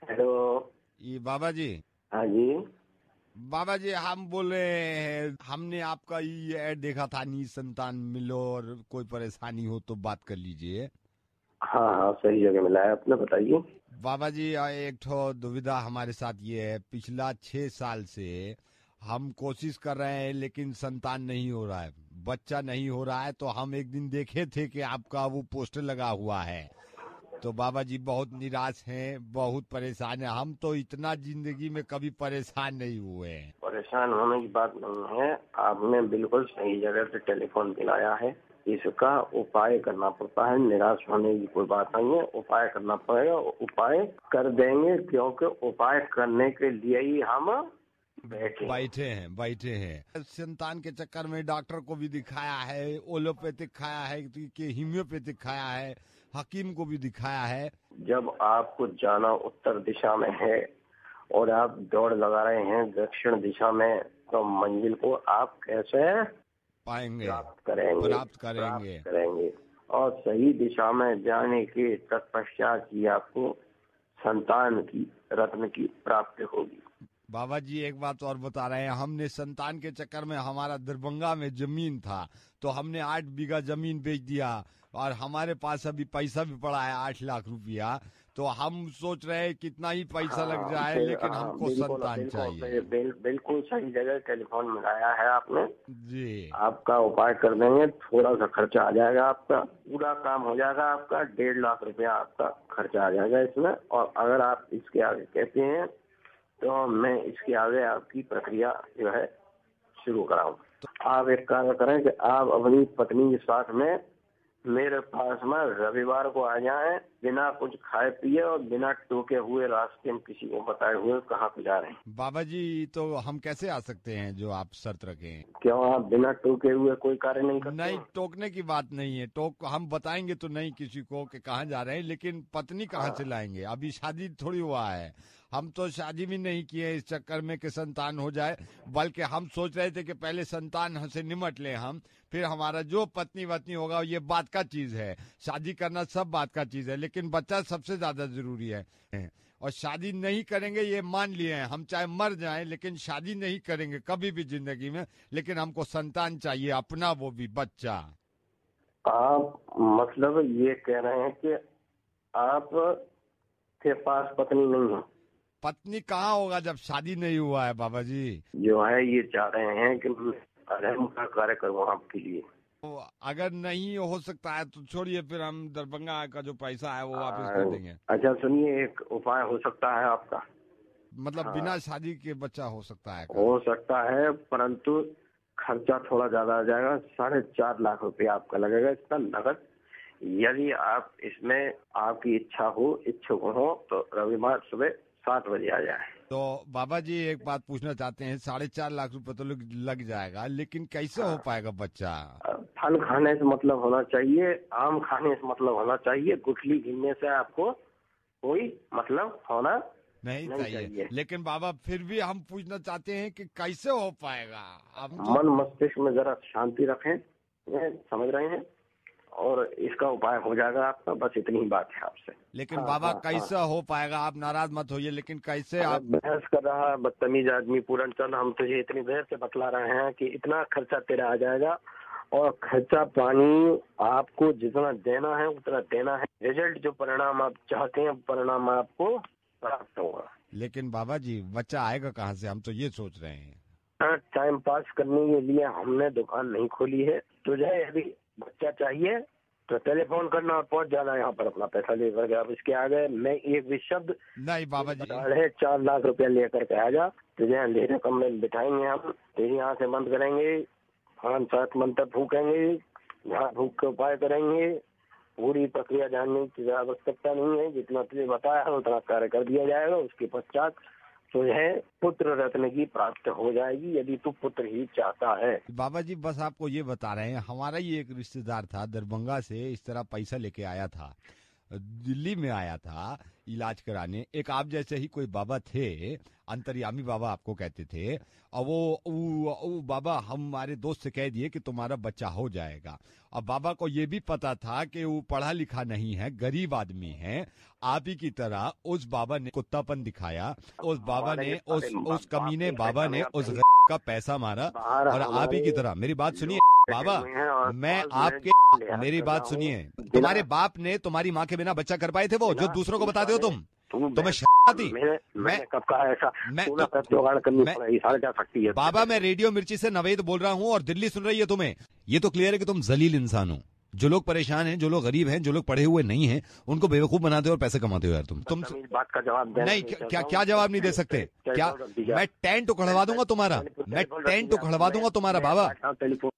Hello. ये बाबा जी। हाँ जी। बाबा जी हम बोल रहे हैं, हमने आपका ये ऐड देखा था, नी संतान मिलो और कोई परेशानी हो तो बात कर लीजिए। हाँ हाँ, सही जगह मिला है, अपने बताइए। बाबा जी एक ठो दुविधा हमारे साथ ये है, पिछला 6 साल से हम कोशिश कर रहे हैं लेकिन संतान नहीं हो रहा है, बच्चा नहीं हो रहा है। तो हम एक दिन देखे थे कि आपका वो पोस्टर लगा हुआ है, तो बाबा जी बहुत निराश हैं, बहुत परेशान हैं। हम तो इतना जिंदगी में कभी परेशान नहीं हुए हैं। परेशान होने की बात नहीं है, आपने बिल्कुल सही जगह पे टेलीफोन मिलाया है। इसका उपाय करना पड़ता है, निराश होने की कोई बात नहीं है, उपाय करना पड़ेगा। उपाय कर देंगे, क्योंकि उपाय करने के लिए ही हम बैठे हैं। संतान के चक्कर में डॉक्टर को भी दिखाया है, ओलोपैथिक खाया है कि होम्योपैथिक खाया है, हकीम को भी दिखाया है। जब आपको जाना उत्तर दिशा में है और आप दौड़ लगा रहे हैं दक्षिण दिशा में, तो मंजिल को आप कैसे पाएंगे, प्राप्त करेंगे? प्राप्त करेंगे। प्राप्त करेंगे। और सही दिशा में जाने के तत्पश्चात ही आपको संतान की, रत्न की प्राप्ति होगी। बाबा जी एक बात और बता रहे हैं, हमने संतान के चक्कर में, हमारा दरभंगा में जमीन था तो हमने 8 बीघा जमीन बेच दिया और हमारे पास अभी पैसा भी पड़ा है 8 लाख रुपया। तो हम सोच रहे हैं कितना ही पैसा लग जाए लेकिन हमको बिल्कुल संतान चाहिए। बिल्कुल सही जगह टेलीफोन मिलाया है आपने। जी। आपका उपाय कर देंगे, थोड़ा सा खर्चा आ जाएगा, आपका पूरा काम हो जाएगा। आपका 1.5 लाख रुपया आपका खर्चा आ जाएगा इसमें। और अगर आप इसके आगे कहते हैं तो मैं इसके आगे आपकी प्रक्रिया जो है शुरू कराऊं। तो आप एक कार्य करें कि आप अपनी पत्नी के साथ में मेरे पास में रविवार को आ जाएं, बिना कुछ खाए पिए और बिना टोके हुए, रास्ते में किसी को बताए हुए कहाँ पे जा रहे हैं। बाबा जी तो हम कैसे आ सकते हैं जो आप शर्त रखें? क्यों, आप बिना टोके हुए कोई कार्य नहीं करते नहीं, हैं? टोकने की बात नहीं है, टोक हम बताएंगे तो नहीं किसी को कि कहाँ जा रहे हैं, लेकिन पत्नी कहाँ से लाएंगे? अभी शादी थोड़ी हुआ है, हम तो शादी भी नहीं किए इस चक्कर में कि संतान हो जाए, बल्कि हम सोच रहे थे कि पहले संतान से निमट लें हम, फिर हमारा जो पत्नी वत्नी होगा ये बात का चीज है, शादी करना सब बात का चीज है, लेकिन बच्चा सबसे ज्यादा जरूरी है। और शादी नहीं करेंगे ये मान लिए हैं हम, चाहे मर जाएं लेकिन शादी नहीं करेंगे कभी भी जिंदगी में, लेकिन हमको संतान चाहिए अपना, वो भी बच्चा। आप मतलब ये कह रहे हैं कि आप के पास पत्नी नहीं है? पत्नी कहाँ होगा जब शादी नहीं हुआ है बाबा जी। जो है ये चाह रहे हैं कि मैं अधर्म का कार्य करूँ आपके लिए। तो अगर नहीं हो सकता है तो छोड़िए, फिर हम दरभंगा का जो पैसा है वो वापस कर देंगे। अच्छा सुनिए, एक उपाय हो सकता है आपका। मतलब हाँ, बिना शादी के बच्चा हो सकता है का? हो सकता है, परंतु खर्चा थोड़ा ज्यादा आ जाएगा। 4.5 लाख रुपया आपका लगेगा इसका नगद। यदि आप इसमें आपकी इच्छा हो, इच्छुक हो, तो रविवार सुबह 7 बजे आ जाए। तो बाबा जी एक बात पूछना चाहते हैं, 4.5 लाख रुपए तो लग जाएगा, लेकिन कैसे हो पाएगा बच्चा? फल खाने से मतलब होना चाहिए, आम खाने से मतलब होना चाहिए, गुठली गिनने से आपको कोई मतलब होना नहीं नहीं चाहिए। लेकिन बाबा फिर भी हम पूछना चाहते हैं कि कैसे हो पाएगा? हम तो मन मस्तिष्क में जरा शांति रखें, ये समझ रहे हैं, और इसका उपाय हो जाएगा आपका। बस इतनी ही बात है आपसे। लेकिन हाँ बाबा हाँ हाँ। कैसे हो पाएगा? आप नाराज मत होइए, लेकिन कैसे अरे आप? बहस कर रहा है बदतमीज आदमी पूरन चंद, हम तुझे इतनी देर से बतला रहे हैं कि इतना खर्चा तेरा आ जाएगा, और खर्चा पानी आपको जितना देना है उतना देना है। रिजल्ट जो परिणाम आप चाहते हैं, परिणाम आपको प्राप्त होगा। लेकिन बाबा जी बच्चा आएगा कहाँ से, हम तो ये सोच रहे हैं। टाइम पास करने के लिए हमने दुकान नहीं खोली है। तुझे यदि बच्चा चाहिए तो टेलीफोन करना और पहुंच जाना यहाँ पर अपना पैसा लेकर के। अब इसके आगे मैं एक भी शब्द नहीं बाबा जी। बता रहे, 4 लाख रुपया लेकर के आ जा, तुझे अंधेरे कमरे में बिठाएंगे हम, तेरी आंखें बंद करेंगे, 5-7 मंत्र फूकेंगे, झाड़ फूक के उपाय करेंगे। पूरी प्रक्रिया जानने की आवश्यकता नहीं है, जितना तुझे बताया है उतना कार्य कर दिया जाएगा। उसके पश्चात तुझे पुत्र रत्न की प्राप्ति हो जाएगी, यदि तू पुत्र ही चाहता है। बाबा जी बस आपको ये बता रहे हैं, हमारा ही एक रिश्तेदार था दरभंगा से, इस तरह पैसा लेके आया था, दिल्ली में आया था इलाज कराने। एक आप जैसे ही कोई बाबा थे, अंतर्यामी बाबा आपको कहते थे, और वो बाबा हमारे दोस्त से कह दिए कि तुम्हारा बच्चा हो जाएगा। अब बाबा को ये भी पता था कि वो पढ़ा लिखा नहीं है, गरीब आदमी है। आप ही की तरह उस बाबा ने कुत्तापन दिखाया, उस बाबा ने उस कमीने बाबा ने उस का पैसा मारा। और आप ही की तरह, मेरी बात सुनिए बाबा, मैं आपके, मेरी बात सुनिए, तुम्हारे बाप ने तुम्हारी माँ के बिना बच्चा कर पाए थे वो, जो दूसरों को बताते हो तुम? तुम्हें शर्म आती? मैं कब कहा ऐसा? बाबा मैं रेडियो मिर्ची से नवेद बोल रहा हूँ और दिल्ली सुन रही है तुम्हें। ये तो क्लियर है कि तुम जलील इंसान हो। जो लोग परेशान हैं, जो लोग गरीब हैं, जो लोग पढ़े हुए नहीं हैं, उनको बेवकूफ बनाते हो और पैसे कमाते हो यार तुम बात का जवाब नहीं। क्या जवाब नहीं दे सकते? क्या मैं टेंट उखड़वा दूंगा तुम्हारा, मैं टेंट उखड़वा दूंगा तुम्हारा बाबा।